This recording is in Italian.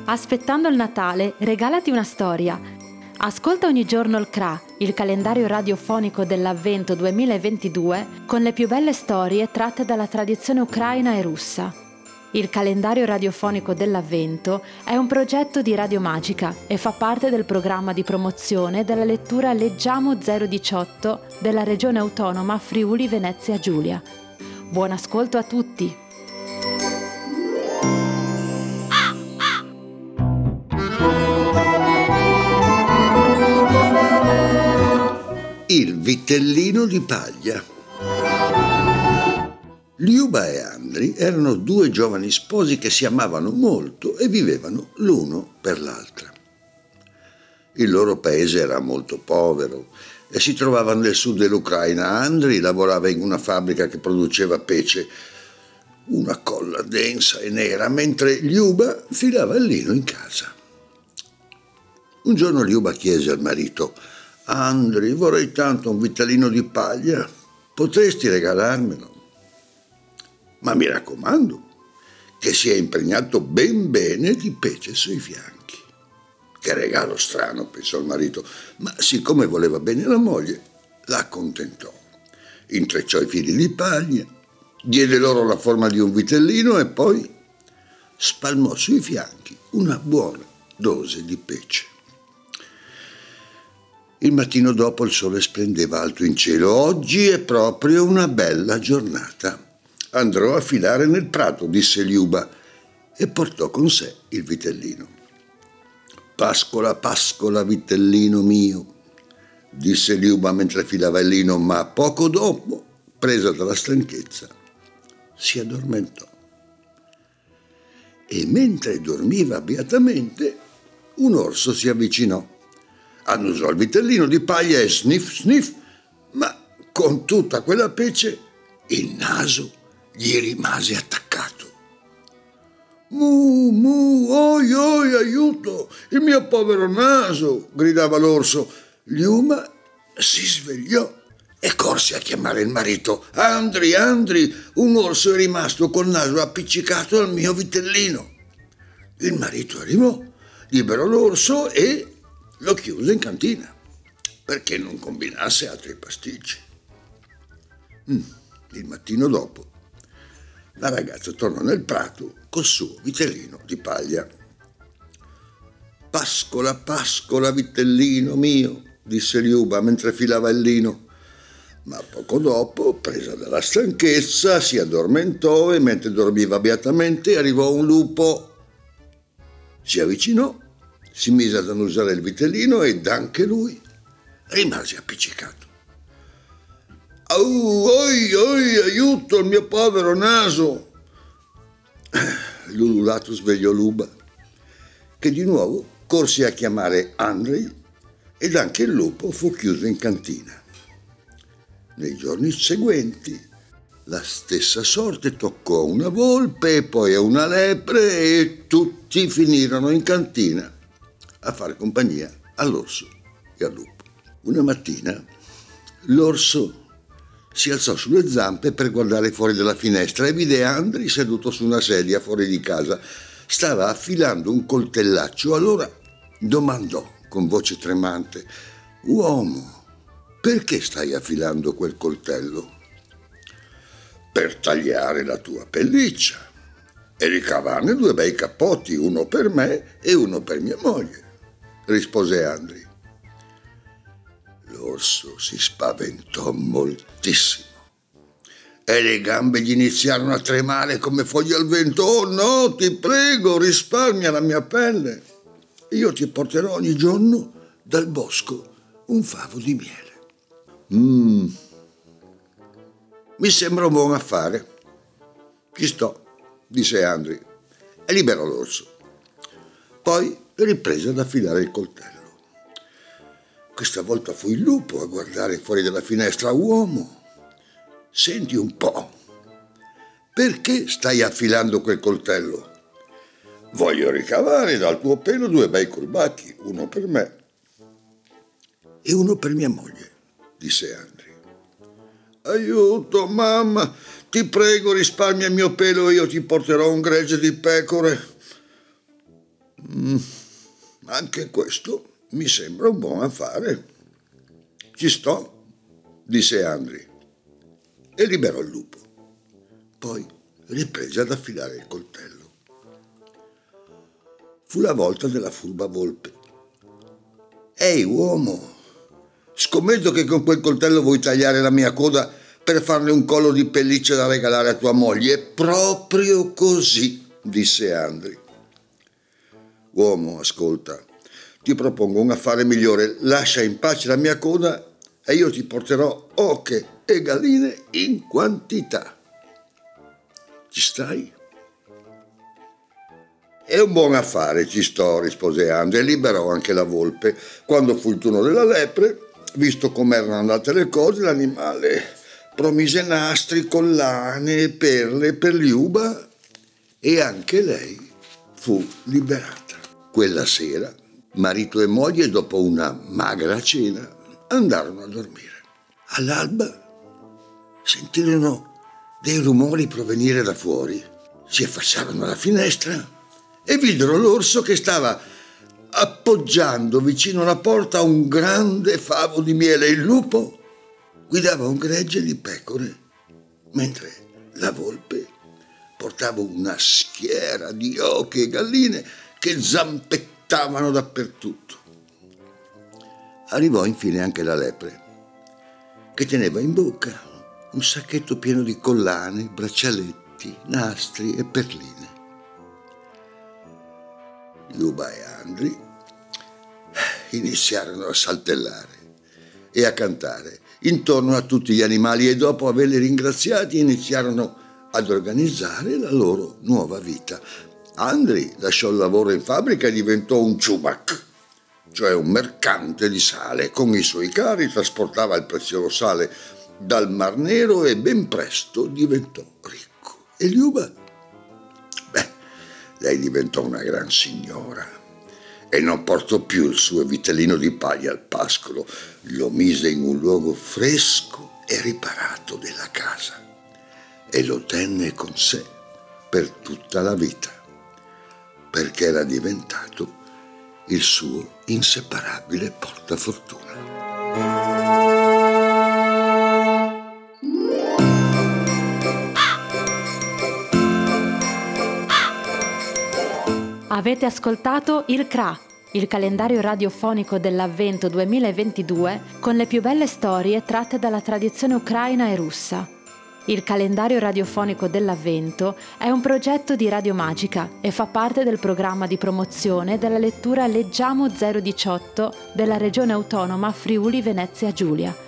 Aspettando il Natale, regalati una storia. Ascolta ogni giorno il CRA, il calendario radiofonico dell'Avvento 2022, con le più belle storie tratte dalla tradizione ucraina e russa. Il calendario radiofonico dell'Avvento è un progetto di Radio Magica e fa parte del programma di promozione della lettura Leggiamo 018 della Regione Autonoma Friuli Venezia Giulia. Buon ascolto a tutti! Il vitellino di paglia. Liuba e Andri erano due giovani sposi che si amavano molto e vivevano l'uno per l'altra. Il loro paese era molto povero e si trovava nel sud dell'Ucraina. Andri lavorava in una fabbrica che produceva pece, una colla densa e nera, mentre Liuba filava il lino in casa. Un giorno Liuba chiese al marito: «Andri, vorrei tanto un vitellino di paglia, potresti regalarmelo? Ma mi raccomando, che sia impregnato ben bene di pece sui fianchi». Che regalo strano, pensò il marito, ma siccome voleva bene la moglie, la accontentò. Intrecciò i fili di paglia, diede loro la forma di un vitellino e poi spalmò sui fianchi una buona dose di pece. Il mattino dopo il sole splendeva alto in cielo. «Oggi è proprio una bella giornata. Andrò a filare nel prato», disse Liuba, e portò con sé il vitellino. «Pascola, pascola, vitellino mio», disse Liuba mentre filava il lino, ma poco dopo, presa dalla stanchezza, si addormentò. E mentre dormiva beatamente, un orso si avvicinò. Annusò il vitellino di paglia e sniff, sniff, ma con tutta quella pece il naso gli rimase attaccato. «Mu, mu, oi, oi, aiuto, il mio povero naso!» gridava l'orso. Liuba si svegliò e corse a chiamare il marito. «Andri, Andri, un orso è rimasto col naso appiccicato al mio vitellino». Il marito arrivò, liberò l'orso e lo chiuse in cantina perché non combinasse altri pasticci. Il mattino dopo la ragazza tornò nel prato col suo vitellino di paglia. «Pascola, pascola, vitellino mio», disse Liuba mentre filava il lino, ma poco dopo, presa dalla stanchezza, si addormentò e mentre dormiva beatamente arrivò un lupo. Si avvicinò, si mise ad annusare il vitellino ed anche lui rimase appiccicato. «Au, oi, oi, aiuto, il mio povero naso!» L'ululato svegliò Liuba, che di nuovo corse a chiamare Andrei ed anche il lupo fu chiuso in cantina. Nei giorni seguenti la stessa sorte toccò a una volpe e poi a una lepre e tutti finirono in cantina a fare compagnia all'orso e al lupo. Una mattina l'orso si alzò sulle zampe per guardare fuori dalla finestra e vide Andri seduto su una sedia fuori di casa. Stava affilando un coltellaccio. Allora domandò con voce tremante: «Uomo, perché stai affilando quel coltello?» «Per tagliare la tua pelliccia e ricavarne 2 bei cappotti, uno per me e uno per mia moglie», rispose Andri. L'orso si spaventò moltissimo e le gambe gli iniziarono a tremare come foglie al vento. «Oh no, ti prego, risparmia la mia pelle. Io ti porterò ogni giorno dal bosco un favo di miele». «Mi sembra un buon affare. Ci sto», disse Andri e liberò l'orso. Poi riprese ad affilare il coltello. Questa volta fu il lupo a guardare fuori dalla finestra. «Uomo, senti un po', perché stai affilando quel coltello?» «Voglio ricavare dal tuo pelo 2 bei corbacchi, uno per me e uno per mia moglie», disse Andri. «Aiuto, mamma, ti prego, risparmia il mio pelo e io ti porterò un gregge di pecore». Anche questo mi sembra un buon affare. Ci sto, disse Andri e liberò il lupo. Poi riprese ad affilare il coltello. Fu la volta della furba volpe. Ehi, uomo, scommetto che con quel coltello vuoi tagliare la mia coda per farne un collo di pelliccia da regalare a tua moglie. Proprio così, disse Andri. Uomo, ascolta, ti propongo un affare migliore. Lascia in pace la mia coda e io ti porterò oche e galline in quantità. Ci stai? È un buon affare, ci sto, rispose Andri e liberò anche la volpe. Quando fu il turno della lepre, visto come erano andate le cose, l'animale promise nastri, collane, perle per Liuba e anche lei fu liberata. Quella sera, marito e moglie, dopo una magra cena, andarono a dormire. All'alba sentirono dei rumori provenire da fuori. Si affacciarono alla finestra e videro l'orso che stava appoggiando vicino alla porta un grande favo di miele. Il lupo guidava un gregge di pecore, mentre la volpe portava una schiera di oche e galline che zampettavano dappertutto. Arrivò infine anche la lepre, che teneva in bocca un sacchetto pieno di collane, braccialetti, nastri e perline. Liuba e Andri iniziarono a saltellare e a cantare intorno a tutti gli animali e dopo averli ringraziati iniziarono ad organizzare la loro nuova vita. Andri lasciò il lavoro in fabbrica e diventò un ciubac, cioè un mercante di sale. Con i suoi carri trasportava il prezioso sale dal Mar Nero e ben presto diventò ricco. E Liuba? Lei diventò una gran signora e non portò più il suo vitellino di paglia al pascolo, lo mise in un luogo fresco e riparato della casa e lo tenne con sé per tutta la vita, perché era diventato il suo inseparabile portafortuna. Avete ascoltato il CRA, il calendario radiofonico dell'Avvento 2022 con le più belle storie tratte dalla tradizione ucraina e russa. Il calendario radiofonico dell'Avvento è un progetto di Radio Magica e fa parte del programma di promozione della lettura Leggiamo 018 della Regione Autonoma Friuli Venezia Giulia.